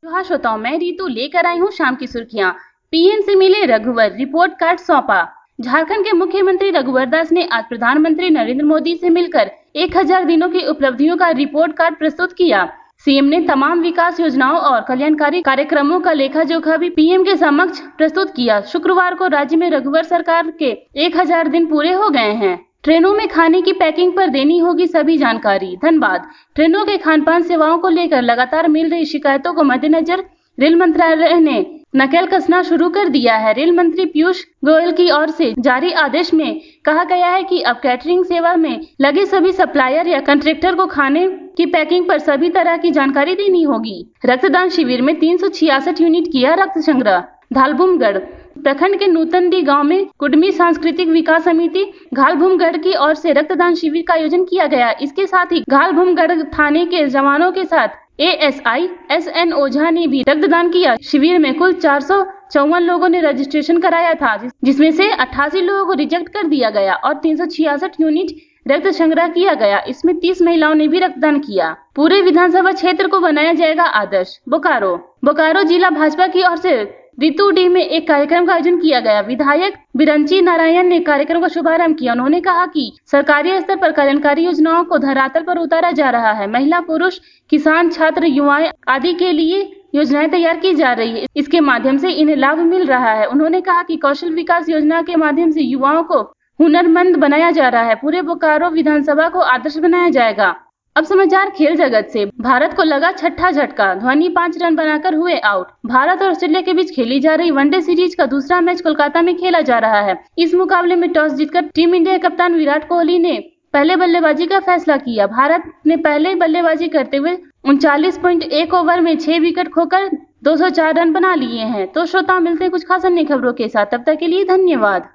हाँ श्रोताओं, मैं रीतू लेकर आई हूँ शाम की सुर्खियां। पीएम से मिले रघुवर, रिपोर्ट कार्ड सौंपा। झारखंड के मुख्यमंत्री रघुवर दास ने आज प्रधानमंत्री नरेंद्र मोदी से मिलकर 1000 दिनों की उपलब्धियों का रिपोर्ट कार्ड प्रस्तुत किया। सीएम ने तमाम विकास योजनाओं और कल्याणकारी कार्यक्रमों का लेखा जोखा भी पीएम के समक्ष प्रस्तुत किया। शुक्रवार को राज्य में रघुवर सरकार के 1000 दिन पूरे हो गए हैं। ट्रेनों में खाने की पैकिंग पर देनी होगी सभी जानकारी। धनबाद, ट्रेनों के खानपान सेवाओं को लेकर लगातार मिल रही शिकायतों को मद्देनजर रेल मंत्रालय ने नकेल कसना शुरू कर दिया है। रेल मंत्री पीयूष गोयल की ओर से जारी आदेश में कहा गया है कि अब कैटरिंग सेवा में लगे सभी सप्लायर या कंट्रैक्टर को खाने की पैकिंग पर सभी तरह की जानकारी देनी होगी। रक्तदान शिविर में 366 यूनिट किया रक्त संग्रह। घालभूमगढ़ प्रखंड के नूतनडी गांव में कुडमी सांस्कृतिक विकास समिति घालभूमगढ़ की ओर से रक्तदान शिविर का आयोजन किया गया। इसके साथ ही घालभूमगढ़ थाने के जवानों के साथ एएसआई SN ओझा ने भी रक्तदान किया। शिविर में कुल 454 लोगों ने रजिस्ट्रेशन कराया था, जिसमें से 88 लोगों को रिजेक्ट कर दिया गया और 366 यूनिट रक्त संग्रह किया गया। इसमें 30 महिलाओं ने भी रक्तदान किया। पूरे विधानसभा क्षेत्र को बनाया जाएगा आदर्श। बोकारो जिला भाजपा की ओर से ऋतुडी में एक कार्यक्रम का आयोजन किया गया। विधायक बिरंची नारायण ने कार्यक्रम का शुभारंभ किया। उन्होंने कहा कि सरकारी स्तर पर कल्याणकारी योजनाओं को धरातल पर उतारा जा रहा है। महिला, पुरुष, किसान, छात्र, युवाएं आदि के लिए योजनाएं तैयार की जा रही है। इसके माध्यम से इन्हें लाभ मिल रहा है। उन्होंने कहा कि कौशल विकास योजना के माध्यम से युवाओं को हुनरमंद बनाया जा रहा है। पूरे बोकारो विधानसभा को आदर्श बनाया जाएगा। अब समाचार खेल जगत से। भारत को लगा छठा झटका, धोनी 5 रन बनाकर हुए आउट। भारत और ऑस्ट्रेलिया के बीच खेली जा रही वनडे सीरीज का दूसरा मैच कोलकाता में खेला जा रहा है। इस मुकाबले में टॉस जीतकर टीम इंडिया के कप्तान विराट कोहली ने पहले बल्लेबाजी का फैसला किया। भारत ने पहले बल्लेबाजी करते हुए 39.1 ओवर में 6 विकेट खोकर 204 रन बना लिए हैं। तो श्रोताओं, मिलते हैं कुछ खास अन्य खबरों के साथ। तब तक के लिए धन्यवाद।